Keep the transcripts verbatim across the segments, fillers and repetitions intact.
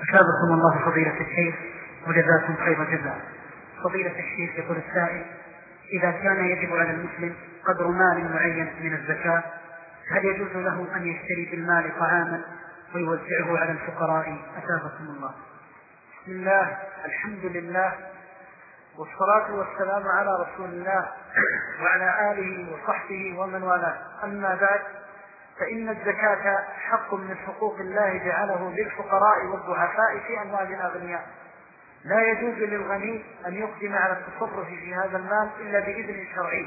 أثابكم الله فضيلة الشيخ وجزاكم خير جزاء. فضيلة الشيخ يقول السائل: إذا كان يجب على المسلم قدر مال معين من الزكاة، هل يجوز له أن يشتري بالمال طعاما ويوزعه على الفقراء؟ أثابكم الله. بسم الله، الحمد لله، والصلاة والسلام على رسول الله وعلى آله وصحبه ومن والاه. أما بعد، فإن الزكاة حق من حقوق الله جعله للفقراء والضعفاء في أموال الأغنياء. لا يجوز للغني أن يقدم على التصرف في هذا المال إلا بإذن شرعي،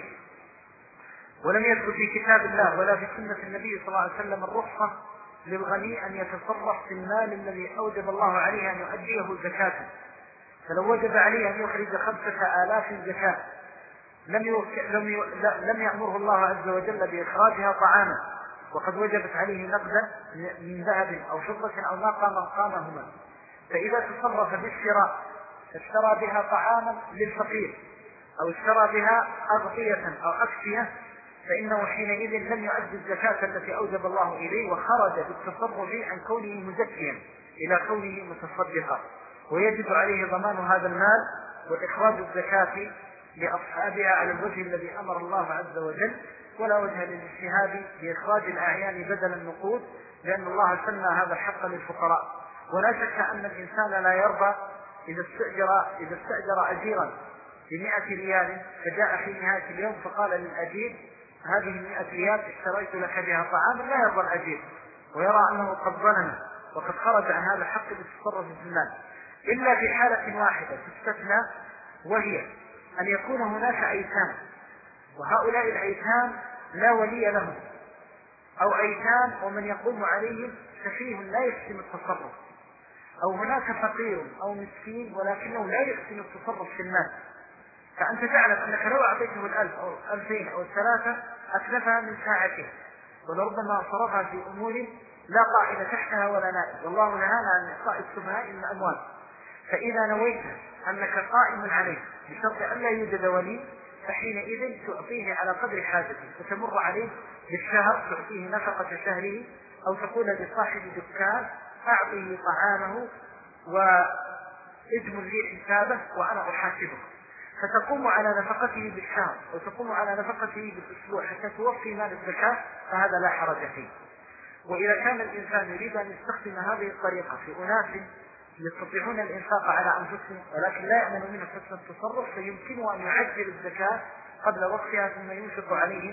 ولم يثبت في كتاب الله ولا في سنة النبي صلى الله عليه وسلم الرخصة للغني أن يتصرف في المال الذي أوجب الله عليه أن يؤديه زكاة. فلو وجب عليه أن يخرج خمسة آلاف زكاة لم لم لم يأمره الله عز وجل بإخراجها طعاما، وقد وجبت عليه نقدا من ذهب أو فضة أو ما قام قامهما. فإذا تصرف بالشراء اشترى بها طعاما للفقير أو اشترى بها أغطية أو أكسية، فإنه حينئذ لم يؤدي الزكاة التي أوجب الله إليه، وخرج بالتصرف عن كونه مزكيا إلى كونه متصدقا، ويجب عليه ضمان هذا المال وإخراج الزكاة لأصحابها على الوجه الذي أمر الله عز وجل، ولا وجه للاجتهاد بإخراج الأعيان بدل النقود، لأن الله سمى هذا الحق للفقراء. ولا شك أن الإنسان لا يرضى إذا استأجر, إذا استأجر أجيرا بمئة ريال، فجاء في نهاية اليوم فقال للأجير: هذه المئة ريال اشتريت لك بها طعاما. لا يرضى الأجير ويرى أنه قد ظلم وقد خرج عن هذا الحق بالتصرف في المال، إلا في حالة واحدة تستثنى، وهي أن يكون هناك أيتام، وهؤلاء الأيتام لا ولي لهم، أو أيتام ومن يقوم عليهم سفيه لا يحسن التصرف، أو هناك فقير أو مسكين ولكنه لا يحسن التصرف في المال. فأنت تعلم أنك لو أعطيته الألف أو ألفين أو الثلاثة أتلفها من ساعته، ولربما صرفها في أمور لا قاعدة تحتها ولا نائب، والله نهانا عن إعطاء السفهاء من الأموال. فإذا نويت أنك قائم عليه بشرط أن لا يوجد ولي، فحينئذ تعطيه على قدر حاجته، فتمر عليه بالشهر تعطيه نفقة شهره، أو تقول لصاحب دكان: أعطيه طعامه وإجمل لي حسابه وأنا أحاسبه، فتقوم على نفقته بالشهر وتقوم على نفقته بالأسبوع حتى توفي مال الزكاة، فهذا لا حرج فيه. وإذا كان الإنسان يريد أن يستخدم هذه الطريقة في أناس يستطيعون الإنفاق على أنفسهم ولكن لا يأمن منه حسن التصرف، فيمكنه أن يعجل الزكاة قبل وقتها ثم ينفق عليهم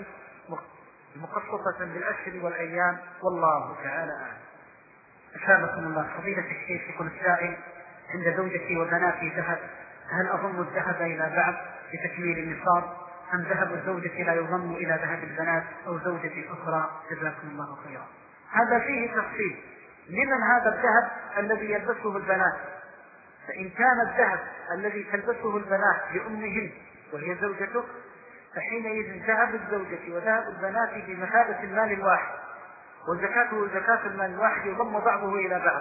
مخصصة بالأشهر والأيام، والله تعالى أعلم. أثابكم الله. فضيلة الشيخ يقول السائل: عند زوجتي وبناتي ذهب، هل أضم الذهب إلى بعض لتكميل النصاب، أم ذهب الزوجة لا يضم إلى ذهب البنات أو زوجة أخرى؟ جزاكم الله خيرا. هذا فيه تفصيل. لمن هذا الذهب الذي يلبسه البنات؟ فإن كان الذهب الذي تلبسه البنات لأمهن وهي زوجته، فحينئذ ذهب الزوجة وذهب البنات بمثابة المال الواحد، وزكاته زكاة المال الواحد يضم بعضه إلى بعض،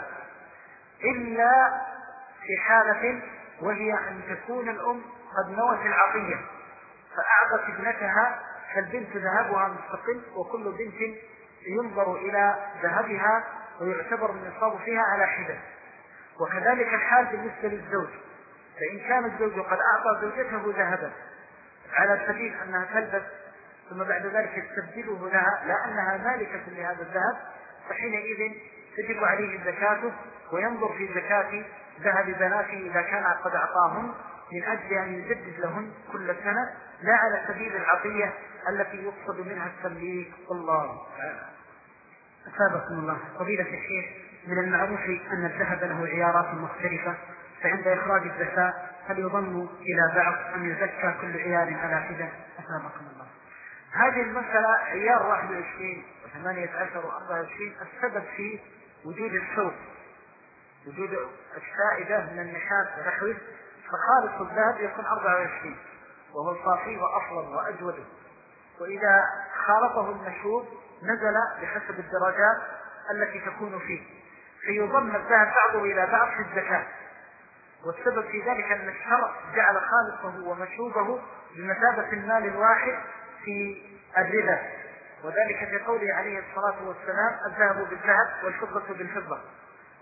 إلا في حالة وهي أن تكون الأم قد نوت العطية فأعطت ابنتها، فالبنت ذهبها مستقل، وكل بنت ينظر إلى ذهبها ويعتبر النصاب فيها على حدة. وكذلك الحال بالنسبة للزوج، فإن كان الزوج قد أعطى زوجته ذهبا على سبيل أنها تلبس ثم بعد ذلك يستبدله لها لا أنها مالكة لهذا الذهب، فحينئذ تجب عليه الزكاة، وينظر في زكاة ذهب بناته إذا كان قد أعطاهم من أجل أن يجدد لهن كل سنة، لا على سبيل العطية التي يقصد منها التمليك. الله تعالى. أثابكم الله. فضيلة الشيخ، من المعروف أن الذهب له عيارات مختلفة، فعند إخراج الزكاة هل يضم إلى بعض أم يزكى كل عيار على حدة؟ أثابكم الله. هذه المسألة عيار واحد وعشرين وثمانية عشر وأربعة وعشرين، السبب فيه وجود الصوت، وجود السائدة من النحاس ونحوه، فخالص الذهب يكون أربعة وعشرين وهو الصافي وأفضل وأجود، وإذا خالطه المشهور نزل بحسب الدرجات التي تكون فيه، فيضم الذهب بعضه إلى بعض في الزكاة. والسبب في ذلك أن الشرع جعل خالصه ومشهوبه بمثابة المال الواحد في الربا، وذلك في قوله عليه الصلاة والسلام: الذهب بالذهب والفضة بالفضة.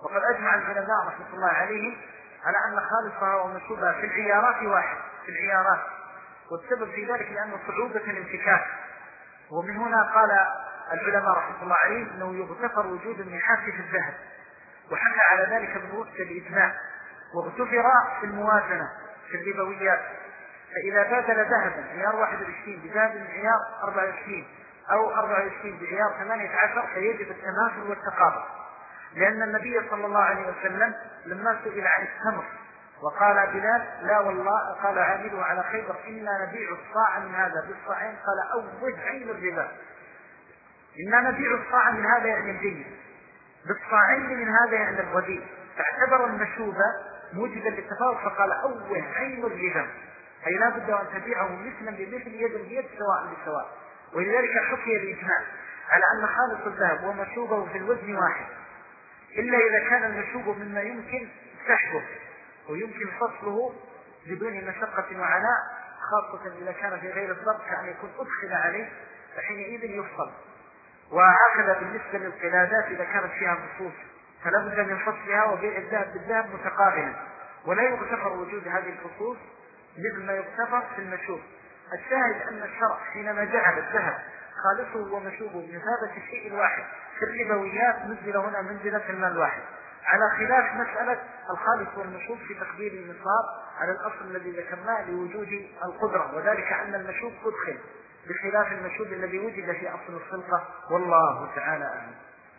وقد أجمع العلماء رحمة الله عليهم على أن خالصها ومشوبها في العيارات واحد في العيارات، والسبب في ذلك لأن صعوبة الانفكاك. ومن هنا قال العلماء رحمة الله عليهم أنه يغتفر وجود النحاس في الذهب، وحكى على ذلك ابن رشد بإجماع، واغتفر في الموازنة في الربويات. فإذا بادل ذهبا عيار واحد وعشرين بذهب عيار أربعة وعشرين أو أربعة وعشرين بعيار ثمانية عشر فيجب التماثل والتقابل، لأن النبي صلى الله عليه وسلم لما سئل عن التمر وقال بلال لا والله، قال عامله على خيبر إنا نبيع الصاع من هذا بالصاعين، قال أوض عين الربا، إنا نبيع الصاع من هذا يعني الجيد، بالصاعين من هذا يعني الرديء، فاعتبر المشوبة موجبا للتفاوت فقال أوض عين الربا، أي لا بد أن تبيعه مثلا بمثل يد بيد سواء بسواء. ولذلك حكي الإجماع على أن خالص الذهب ومشوبه في الوزن واحد، إلا إذا كان المشوب مما يمكن سحبه ويمكن فصله بدون مشقة وعناء، خاصة إذا كان في غير الضبط كأن يكون أدخل عليه فحينئذ يفصل. وهكذا بالنسبة للقلادات إذا كانت فيها فصوص فلا بد من فصلها وبيع الذهب بالذهب متقابلا، ولا يغتفر وجود هذه الفصوص مثل ما يغتفر في المشوب. الشاهد أن الشرع حينما جعل الذهب خالصه ومشوبه بمثابة الشيء الواحد في الربويات نزل هنا منزلة المال الواحد، على خلاف مسألة الخالص والمشوب في تقدير النصاب على الأصل الذي ذكرناه لوجود القدرة، وذلك أن المشوب أدخل بخلاف المشوب الذي وجد في أصل الخلقة، والله تعالى أعلم.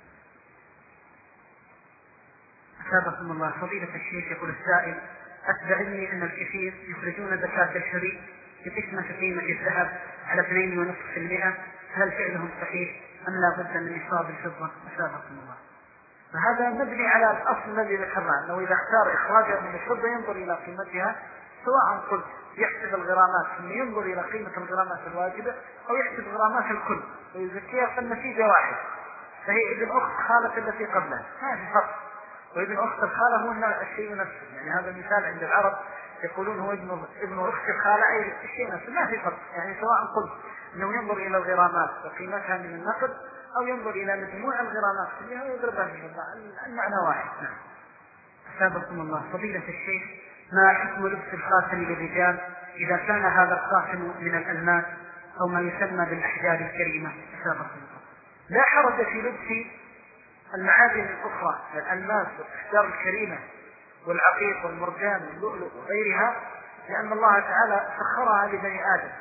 أثابكم الله. فضيلة الشيخ يقول السائل: أتبع علمي أن الكثير يخرجون زكاة الشريك بقسمة قيمة الذهب على اثنين ونصف المئة، هل فعلهم صحيح أم لا بد من نصاب الفضة؟ أثابكم الله. فهذا مبني على الأصل الذي ذكرناه، أنه إذا اختار إخراجها من الفضة ينظر إلى قيمتها، سواء قلت يحسب الغرامات ثم ينظر إلى قيمة الغرامات الواجبة أو يحسب غرامات الكل ويزكيها، فالنتيجة واحد، فهي ابن أخت خالة التي قبلها، ما في فرق. وابن أخت الخالة هو الشيء نفسه، يعني هذا مثال عند العرب يقولون هو ابن ابن أخت الخالة أي الشيء نفسه، ما في فرق. يعني سواء قلت أنه ينظر إلى الغرامات وقيمتها من النقد أو ينظر إلى مجموع الغرامات كلها ويضربها من المعنى واحد. نعم. أثابكم الله. فضيلة الشيخ، ما حكم لبس الخاتم للرجال إذا كان هذا الخاتم من الألماس أو ما يسمى بالأحجار الكريمة؟ أثابكم الله. لا حرج في لبس المعادن الأخرى، الألماس والأحجار الكريمة والعقيق والمرجان واللؤلؤ وغيرها، لأن الله تعالى سخرها لبني آدم،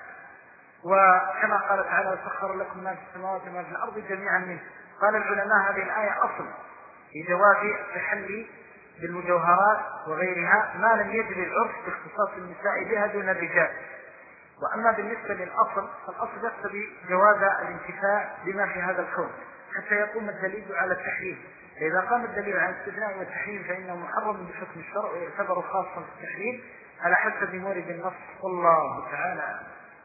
وكما قال تعالى: سخر لكم ما في السماوات وما في الأرض جميعا منه. قال العلماء هذه الآية أصل في جواز التحلي بالمجوهرات وغيرها ما لم يجري العرف باختصاص النساء بها دون الرجال. وأما بالنسبة للأصل فالأصل يقتضي جواز الانتفاع بما في هذا الكون حتى يقوم الدليل على التحريم، فإذا قام الدليل على الاستثناء والتحريم فإنه محرم بحكم الشرع ويعتبر خاصا في التحريم على حسب مورد النص، والله تعالى.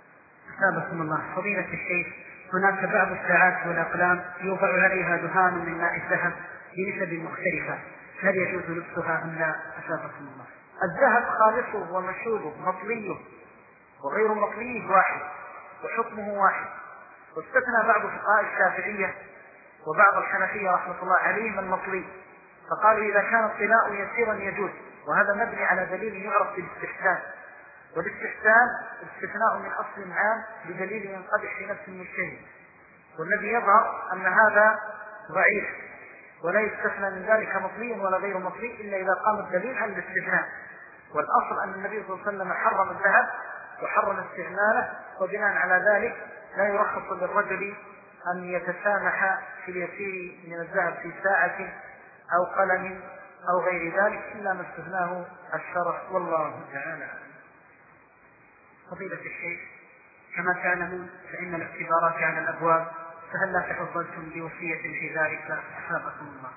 أثابكم الله. فضيلة الشيخ، هناك بعض الساعات والأقلام يوضع عليها دهان من ماء الذهب بنسب مختلفة، هل يجوز لبسها أم لا؟ أثابكم الله. الذهب خالصه ومشوبه مطليه وغير مطليه واحد وحكمه واحد، واستثنى بعض فقهاء الشافعية وبعض الحنفية رحمة الله عليهم المطلي، فقالوا إذا كان الطلاء يسيرا يجوز، وهذا مبني على دليل يعرف بالاستحسان، والاستحسان استثناء من أصل عام بدليل ينقدح في نفس المجتهد، والذي يظهر أن هذا ضعيف ولا يستثنى من ذلك مطلي ولا غير مطلي إلا إذا قام الدليل على الاستثناء. والأصل أن النبي صلى الله عليه وسلم حرم الذهب وحرم استعماله، وبناء على ذلك لا يرخص للرجل أن يتسامح في اليسير من الذهب في ساعة أو قلم أو غير ذلك إلا ما استثناه الشرع، والله تعالى. فضيلة الشيخ، كما تعلمون فإن الاختبارات على الأبواب، فهل لا تفضلتم بوصية في ذلك؟ أثابكم الله.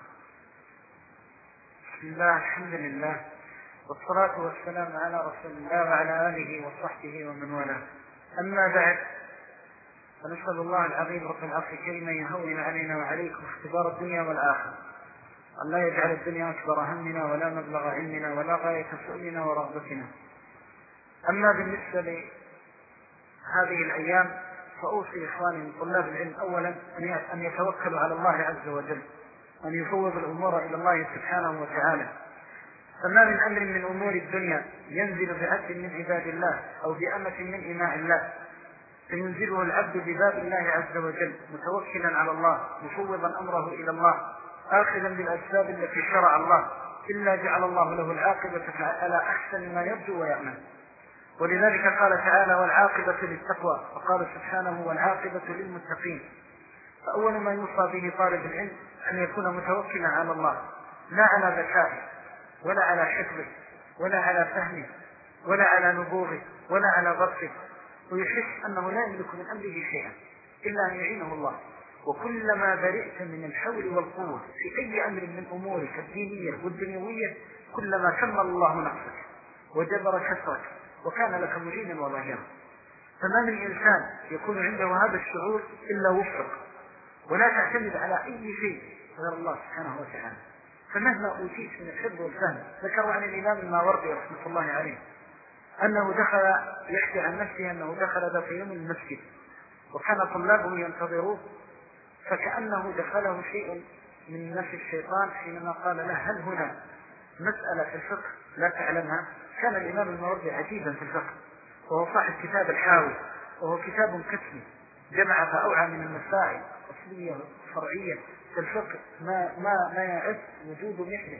بسم الله، الحمد لله، والصلاة والسلام على رسول الله وعلى آله وصحبه ومن والاه. أما بعد، فنسأل الله العظيم رب العرش الكريم أن يهون علينا وعليكم اختبار الدنيا والآخرة، أن لا يجعل الدنيا أكبر همنا ولا مبلغ علمنا ولا غاية سؤلنا ورغبتنا. أما بالنسبة لهذه الأيام فأوصي إخواني من طلاب العلم أولا أن يتوكلوا على الله عز وجل، أن يفوض الأمور إلى الله سبحانه وتعالى. فما من أمر من أمور الدنيا ينزل بعبد من عباد الله أو بأمة من إماء الله فينزله العبد بباب الله عز وجل متوكلا على الله مفوضا أمره إلى الله آخذا بالأسباب التي شرع الله إلا جعل الله له العاقبة على أحسن ما يرجو ويأمن. ولذلك قال تعالى والعاقبة للتقوى، وقال سبحانه والعاقبة للمتقين. فأول ما يوصى به طالب العلم أن يكون متوكلا على الله، لا على ذكائه ولا على حفظه ولا على فهمه ولا على نبوغه ولا على ضبطه، ويحس أنه لا يملك من أمره شيئا إلا أن يعينه الله. وكلما برئت من الحول والقوة في أي أمر من أمورك الدينية والدنيوية كلما كمل الله نقصك وجبر كسرك وكان لك معينا وظهيرا. فما من إنسان يكون عنده هذا الشعور إلا وفق، ولا تعتمد على أي شيء غير الله سبحانه وتعالى. فمهما أوتيت من الحفظ والفهم، ذكروا عن الإمام الماوردي رحمة الله عليه أنه دخل يحكي عن نفسه أنه دخل ذات يوم المسجد وكان طلابه ينتظروه، فكأنه دخله شيء من نفس الشيطان حينما قال له هل هنا مسألة في الفقه لا تعلمها؟ كان الإمام الماوردي عجيبا في الفقه، وهو صاحب كتاب الحاوي، وهو كتاب كتمي جمع فأوعى من المسائل أصلية فرعية في الفقه ما, ما, ما يعد وجود مثله،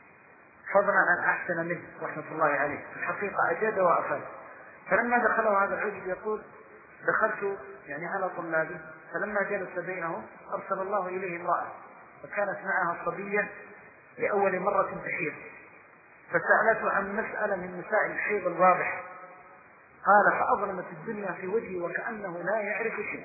فضلا عن أحسن منه رحمة الله عليه. الحقيقة أجاد وأفاد. فلما دخله هذا العجب يقول دخلت يعني على طلابي، فلما جلس بينهم أرسل الله إليه امرأة وكانت معها صبية لأول مرة تحيض، فسألته عن مسألة من مسائل الحيض الواضح، قال فأظلمت الدنيا في وجهي وكأنه لا يعرف شيئا.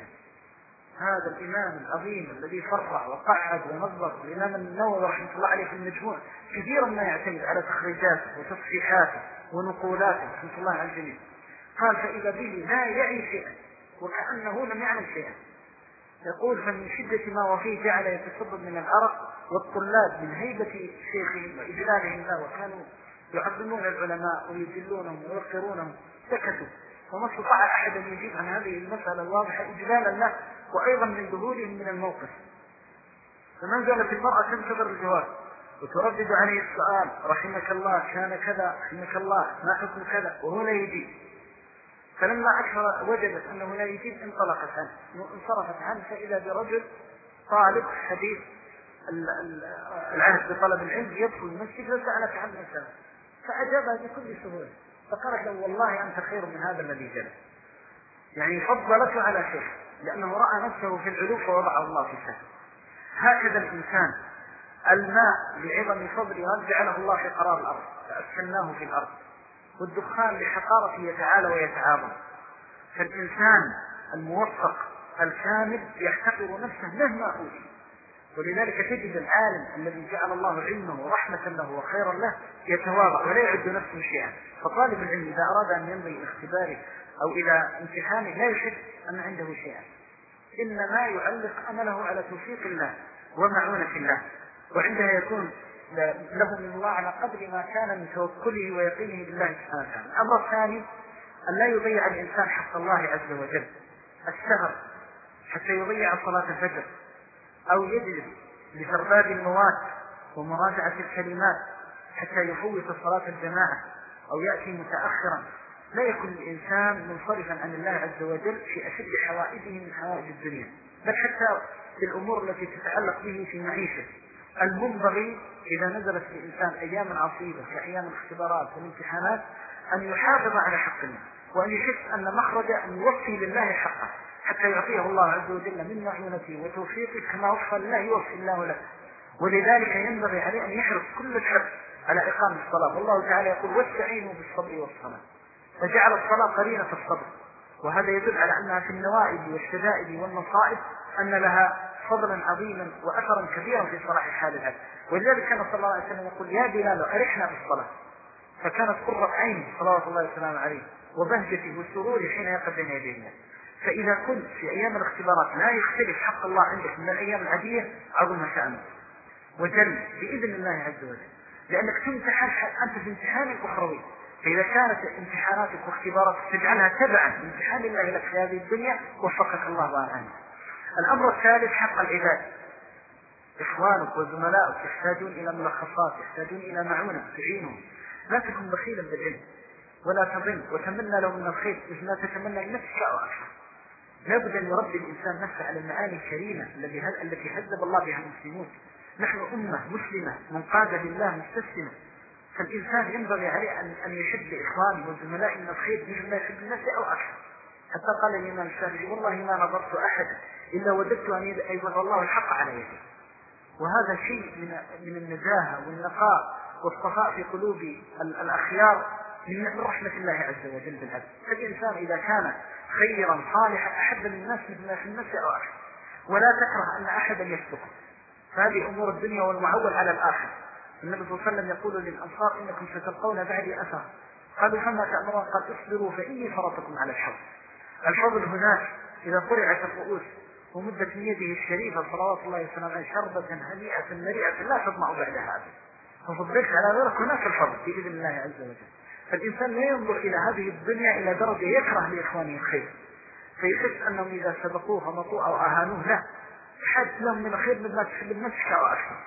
هذا الإمام العظيم الذي فرع وقعد ونظر، الإمام النووي رحمه الله عليه في المجموع كثيرا ما يعتمد على تخريجاته وتصحيحاته ونقولاته رحمه الله على الجميع، قال فإذا به لا يعي شيئا وكأنه لم يعمل شيئا. يقول فمن شدة ما وفيه جعل يتصبب من العرق، والطلاب من هيبة شيخهم وإجلالهم له وكانوا يعظمون العلماء ويجلونهم ويوقرونهم سكتوا، وما استطاع أحد أن يجيب عن هذه المسألة الواضحة إجلالا له وأيضا من ذهولهم من الموقف. فما زالت المرأة تنتظر الجواب وتردد عليه السؤال رحمك الله كان كذا رحمك الله ما حكم كذا، وهو لا يجيب. فلما أكثر وجدت أنه لا يجيب انطلقت عنه وانصرفت عنه، فإذا برجل طالب حديث العهد بطلب العلم يدخل المسجد وسألت عن مسألة فأجابها بكل سهولة، فقالت له والله أنت خير من هذا الذي جلس، يعني فضلته على شيخ لأنه رأى نفسه في العلو فوضعه الله في السهل. هكذا الإنسان الماء بعظم فضله جعله الله في قرار الأرض فأسكناه في الأرض، والدخان بحقارته يتعالى ويتعاظم. فالإنسان الموفق الكامل يحتقر نفسه مهما أوتي. ولذلك تجد العالم الذي جعل الله علمه ورحمة له وخيرا له يتواضع ولا يعد نفسه شيئا. فطالب العلم إذا أراد أن يمضي إلى اختباره أو إلى امتحانه لا يحس أن عنده شيئا، إنما يعلق أمله على توفيق الله ومعونة الله، وعندها يكون له من الله على قدر ما كان من توكله ويقينه بالله سبحانه وتعالى. الأمر الثاني أن لا يضيع الإنسان حق الله عز وجل السهر حتى يضيع صلاة الفجر، أو يجلس لترداد المواد ومراجعة الكلمات حتى يفوت صلاة الجماعة أو يأتي متأخرا. لا يكون الإنسان منصرفا عن الله عز وجل في أشد حوائجه من حوائج الدنيا، بل حتى في الأمور التي تتعلق به في معيشه. المنبغي إذا نزلت الإنسان أيام عصيبة كأيام الاختبارات والامتحانات أن يحافظ على حق الله، وأن يحس أن مخرج أن يوفي لله حقه حتى يعطيه الله عز وجل من معونته وتوفيقه كما وفى لله يوفي الله له. ولذلك ينبغي عليه أن يحرص كل الحرص على إقامة الصلاة، والله تعالى يقول واستعينوا بالصبر والصلاة، فجعل الصلاة قرينة الصبر، وهذا يدل على أنها في النوائب والشدائد والمصائب أن لها فضلا عظيما وأثرا كبيرا في صلاح حال العبد. ولذلك كان صلى الله عليه وسلم يقول يا بلال أرحنا بالصلاة، فكانت قرة عينه صلوات الله وسلامه عليه وبهجته وسروره حين يقف بين يدي الله. فإذا كنت في أيام الاختبارات لا يختلف حق الله عندك من الأيام العادية عظم شأنه وجل بإذن الله عز وجل، لأنك تمتحن أنت في امتحان أخروي. فإذا كانت امتحاناتك واختباراتك تجعلها تبعا امتحان الله لك في هذه الدنيا وفقك الله عنه. الأمر الثالث حق العباد. إخوانك وزملائك يحتاجون إلى ملخصات، يحتاجون إلى معونة تعينهم. لا تكن بخيلا بالعلم ولا تظن وتمنى له من الخير مثل ما تتمنى لنفسك أو أكثر. لابد أن يربي الإنسان نفسه على المعاني الكريمة التي هذب الله بها المسلمون. نحن أمة مسلمة منقادة لله مستسلمة، فالإنسان ينبغي عليه أن يحب إخوانه وزملائه من الخير مثل ما يحب لنفسه أو أكثر. حتى قال الإمام الشافعي: والله ما نظرت أحدا إلا وددت أن يبغى الله الحق على يده. وهذا شيء من من النزاهة والنقاء والصفاء في قلوب الأخيار من رحمة الله عز وجل بالعبد. فالإنسان إذا كان خيرا صالحا أحب للناس مثل ما في النفس أو أكثر، ولا تكره أن أحدا يسبقه. فهذه أمور الدنيا والمعول على الآخر. النبي صلى الله عليه وسلم يقول للأنصار: إنكم ستلقون بعدي أثر. قالوا: فما تأمرون؟ قال: اصبروا فإني فرطكم على الحوض. الفضل هناك إذا قرعت الرؤوس ومدت من يده الشريفة صلوات الله وسلامه شربة هنيئة مريئة لا تطمع بعد هذا، ففضلت على غيرك هناك الفضل بإذن الله عز وجل. فالإنسان لا ينظر إلى هذه الدنيا إلى درجة يكره لإخوانه الخير فيحس أنهم إذا سبقوه فمطوه أو أهانوه، لا، حد لهم من الخير مثل ما تحب النفس أو أكثر.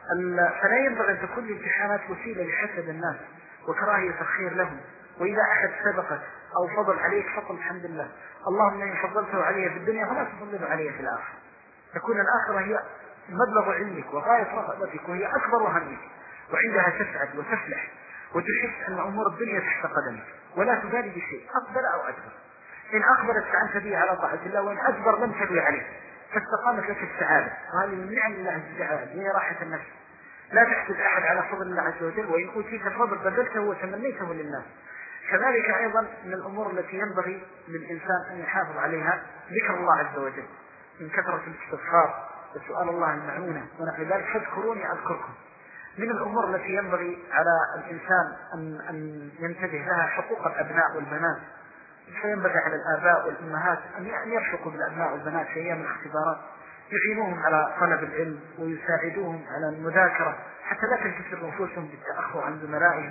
فلا ينبغي أن تكون الامتحانات وسيلة لحسد الناس وكراهية الخير لهم. وإذا أحد سبقك أو فضل عليك فقل الحمد لله، اللهم إن فضلته علي في الدنيا فلا تفضله علي في الآخرة. تكون الآخرة هي مبلغ علمك وغاية رغبتك وهي أكبر همك، وعندها تسعد وتفلح وتحس أن أمور الدنيا تحت قدمك ولا تبالي بشيء أقبل أو أدبر. إن أقبلت فأنت به على طاعة الله، وإن أدبر لم تبي عليه، فاستقامت لك السعادة. وهذه من نعم الله عز وجل هي راحة النفس. لا تحسد أحد على فضل الله عز وجل، وإن أوتيت الفضل بذلته وتمنيته للناس. كذلك أيضا من الأمور التي ينبغي للإنسان أن يحافظ عليها ذكر الله عز وجل من كثرة الاستغفار وسؤال الله المعونة ونحو ذلك. فاذكروني أذكركم. من الأمور التي ينبغي على الإنسان أن, أن ينتبه لها حقوق الأبناء والبنات. فينبغي على الآباء والأمهات أن يرفقوا بالأبناء والبنات في أيام الاختبارات، يعينوهم على طلب العلم ويساعدوهم على المذاكرة حتى لا تنكسر نفوسهم بالتأخر عن زملائهم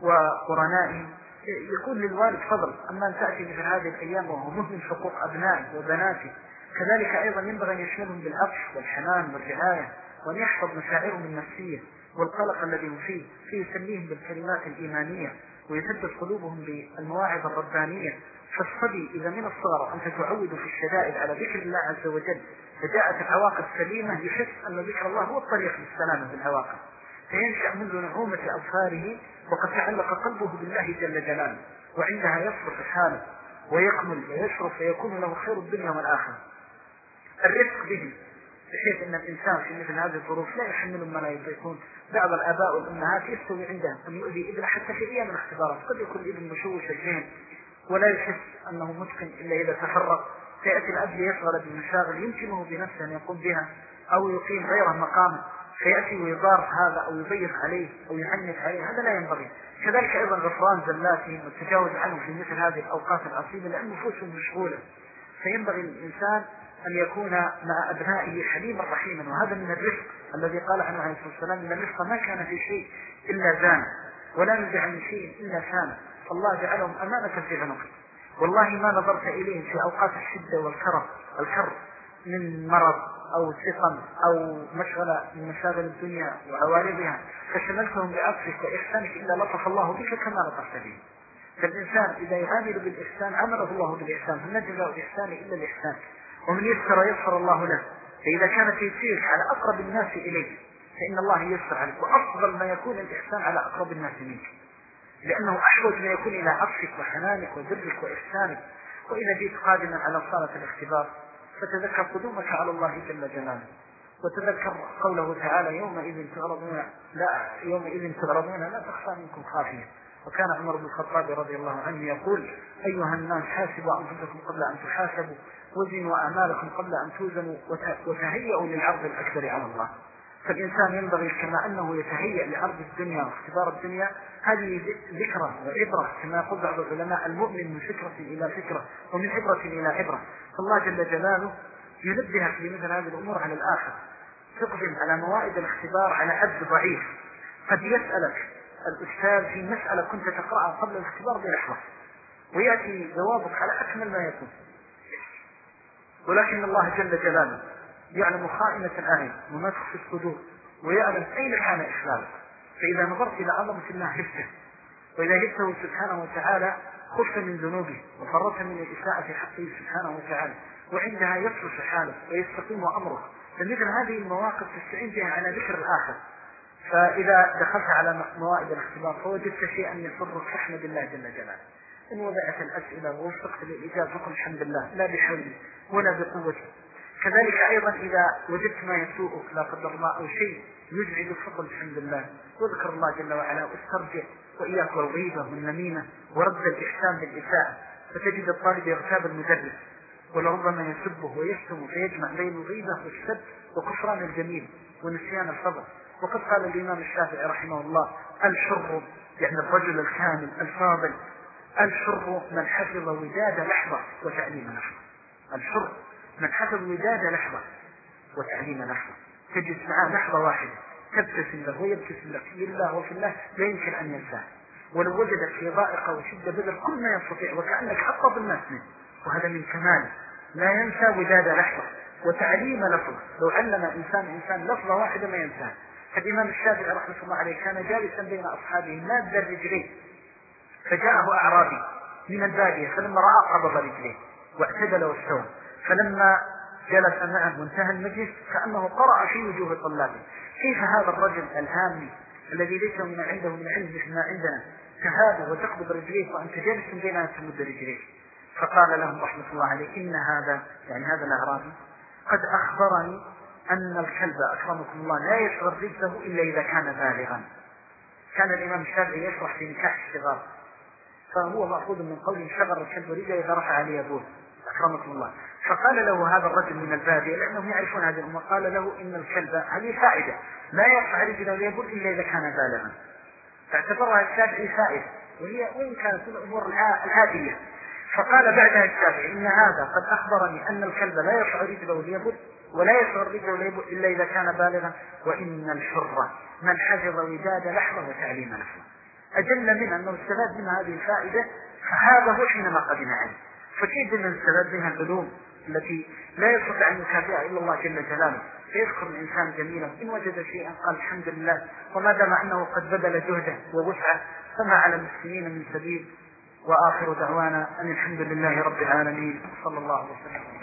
وقرنائهم. يكون للوالد فضل. أما أن تأتي مثل هذه الأيام وهو مهمل حقوق أبنائه وبناته، كذلك أيضا ينبغي أن يشملهم بالعطف والحنان والرعاية، وأن يحفظ مشاعرهم النفسية والقلق الذي هم فيه، فيسميهم بالكلمات الإيمانية ويثبت قلوبهم بالمواعظ الربانية. فالصبي إذا من الصغر أنت تعود في الشدائد على ذكر الله عز وجل فجاءت العواقب سليمة، يحس أن ذكر الله هو الطريق للسلامة بالعواقب، فينشأ منذ نعومة أبصاره وقد تعلق قلبه بالله جل جلاله، وعندها يصرف حاله ويكمل ويشرف ويكون له خير الدنيا والآخرة. الرفق به بحيث أن الإنسان في مثل هذه الظروف لا يحمل ما لا يطيقون. بعض الآباء والأمهات يستوي عندهم أن يؤذي ابنه حتى في أيام الاختبارات. قد يكون الابن مشوش الذهن ولا يحس أنه متقن إلا إذا تفرق، فيأتي الأب ليشغل بمشاغل يمكنه بنفسه أن يقوم بها أو يقيم غيره مقامه، فيأتي ويضار هذا أو يضيق عليه أو يعنف عليه. هذا لا ينبغي. كذلك أيضا غفران زلاتهم والتجاوز عنه في مثل هذه الأوقات العصيبة لأن نفوسهم مشغولة. فينبغي للإنسان أن يكون مع أبنائه حليما رحيما، وهذا من الرفق الذي قال عنه عليه الصلاة والسلام: إن الرفق ما كان في شيء إلا زان ولا نزع من شيء إلا شان. فالله جعلهم أمانة في عنقك. والله ما نظرت إليهم في أوقات الشدة والكرب الكر من مرض أو سقم أو مشغلة من مشاغل الدنيا وعوارضها فشملتهم بعطفك وإحسانك إلا لطف الله بك كما لطفت به. فالإنسان إذا يعامل بالإحسان عمله الله بالإحسان، فلا جزاء الإحسان إلا الإحسان، ومن يسر يسر الله له. فإذا كان تيسيرك على أقرب الناس إليك فإن الله يسر عليك، وأفضل ما يكون الإحسان على أقرب الناس منك، لأنه أحوج ما يكون إلى عطفك وحنانك وبرك وإحسانك. وإذا جئت قادما على صالة الاختبار فتذكر قدومك على الله جل جلاله، وتذكر قوله تعالى: يومئذ تعرضون لا يومئذ تعرضون لا تخفى منكم خافية. وكان عمر بن الخطاب رضي الله عنه يقول: أيها الناس حاسبوا أنفسكم قبل أن تحاسبوا، وزنوا أعمالكم قبل أن توزنوا، وتهيئوا للعرض الأكبر على الله. فالإنسان ينبغي كما أنه يتهيأ لعرض الدنيا واختبار الدنيا، هذه ذكرى وعبرة كما يقول بعض العلماء: المؤمن من فكرة إلى فكرة ومن عبرة إلى عبرة. فالله جل جلاله ينبهك بمثل هذه الأمور على الآخر. تقدم على موائد الاختبار على عبد ضعيف قد يسألك الأستاذ في مسألة كنت تقرأها قبل الاختبار بلحظة ويأتي جوابك على أكمل ما يكون، ولكن الله جل جلاله يعلم خائنة الأعين وما تخفي الصدور، ويعلم أين كان إخلالك. فإذا نظرت إلى عظمة الله هبته، وإذا هبته سبحانه وتعالى خفت من ذنوبه وفرطت من الإساءة في حقه سبحانه وتعالى، وعندها يصلح حاله ويستقيم أمره. فمثل هذه المواقف تستعين بها على ذكر الآخر. فإذا دخلت على موائد الاختبار فوجدت شيئا يسرك فاحمد الله جل جلاله. إن وضعت الأسئلة ووفقت للإجابة فقل الحمد لله لا بحولي ولا بقوتي. كذلك أيضا إذا وجدت ما يسوءك لا قدر الله أو شيء يزعجك فقل الحمد لله واذكر الله جل وعلا واسترجع، وإياك والغيبة والنميمة ورد الإحسان بالإساءة. فتجد الطالب يغتاب المدرس ولربما يسبه ويشتم فيجمع بين الغيبة والسب وكفران الجميل ونسيان الفضل. وقد قال الإمام الشافعي رحمه الله: الحر يعني الرجل الكامل الفاضل، الحر من حفظ وداد لحظة وتعليم لحظة. الحر من حفظ وداد لحظة وتعليم لحظة. تجد معاه لحظة واحدة تبتسم له ويبتسم لك في الله وفي الله لا يمكن أن ينساه، ولو وجدك في ضائقة وشدة بذل كل ما يستطيع وكأنك أقرب الناس منه، وهذا من كماله. لا ينسى وداد لحظة وتعليم لفظة. لو علم إنسان إنسان لفظة واحدة ما ينساه. فالإمام الشافعي رحمه الله عليه كان جالسا بين أصحابه ماد رجليه، فجاءه أعرابي من البادية فلما رأى قبض رجليه واعتدل واستوى، فلما جلس معه وانتهى المجلس كأنه قرأ في وجوه طلابه كيف هذا الرجل الهامي الذي ليس من عنده من علم مثل ما عندنا تهاب وتقبض رجليه وأنت جالس بينها تمد رجليه. فقال لهم رحمة الله عليه: إن هذا يعني هذا الأعرابي قد أخبرني أن الكلب أكرمكم الله لا يشغل رجله إلا إذا كان بالغا. كان الإمام الشافعي يشرح في نكاح الصغار، فهو مأخوذ من قول شغل الكلب رجله إذا رفع عليه أبوه أكرمكم الله. فقال له هذا الرجل من البادية لأنهم يعرفون هذه الأمور، قال له: إن الكلب هذه فائدة لا يرفع رجله ليبول إلا إذا كان بالغا. فاعتبرها الشافعي فائدة وهي وإن كانت من الأمور العادية. فقال بعدها الشافعي: إن هذا قد أخبرني أن الكلب لا يرفع رجله ليبول ولا يشعر رجله ليبول إلا إذا كان بالغا، وإن الحر من حفظ وداد لحظة وتعليم لحظة. أجل من أنه استفاد من هذه الفائدة فهذا هو حينما قدم عليه. فكيف أن استفاد منها العلوم التي لا يستطيع أن يكافئها إلا الله جل جلاله. فيذكر الإنسان جميلا إن وجد شيئا قال الحمد لله، وما دام أنه قد بذل جهده ووسعه فما على المسلمين من سبيل. وآخر دعوانا أن الحمد لله رب العالمين، صلى الله وسلم.